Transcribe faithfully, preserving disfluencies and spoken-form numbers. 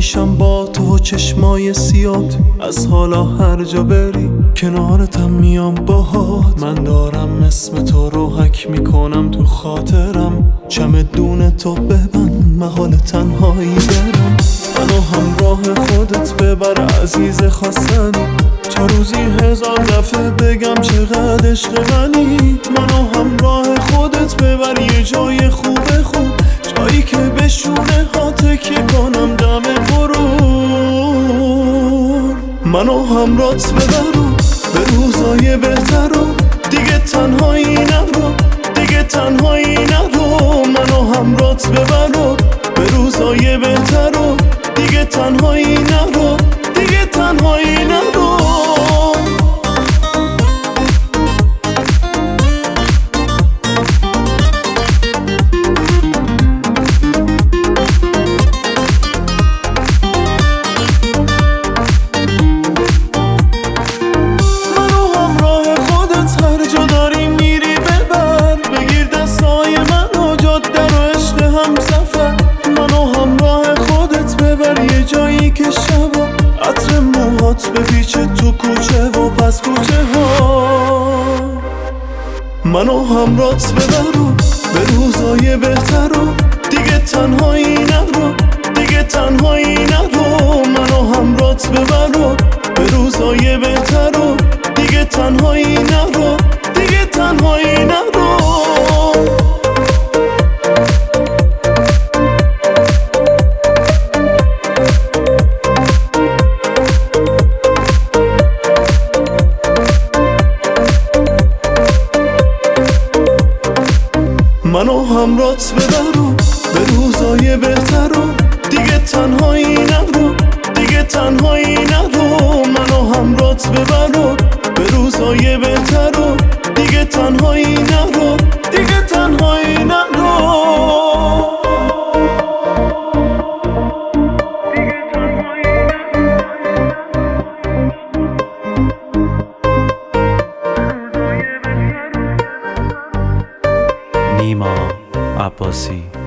میشم با تو و چشمای سیاد. از حالا هر جا بری کنارتم میام باهات. من دارم اسم تو رو حک میکنم تو خاطرم. چمدون تو ببند محال تنهایی برم. منو همراه خودت ببر عزیز خواستنی. تا روزی هزار دفعه بگم چقدر عشق منی. منو همراه خودت ببر یه جای خوب خوب، جایی که بشونه ها تکیه کنم دم غرور. منو همراهت ببر به روزای بهتر و دیگه تنهایی نرو، دیگه تنهایی نرو. منو همراهت ببر به روزای بهتر و دیگه تنهایی نرو، دیگه تنهایی نرو. جایی که شبا عطر موهات بپیچه تو کوچه و پس کوچه ها. منو همراهت ببر به روزای بهتر و دیگه تنهایی نرو، دیگه تنهایی نرو. منو همراهت ببر به روزای بهتر و دیگه تنهایی نرو، دیگه تنهایی نرو. منو همراهت ببر به روزای بهتر و دیگه تنهایی نرو، دیگه تنهایی نرو. منو همراهت ببر به روزای بهتر و دیگه تنهایی نرو، دیگه تنهایی نرو. نیما عباسی.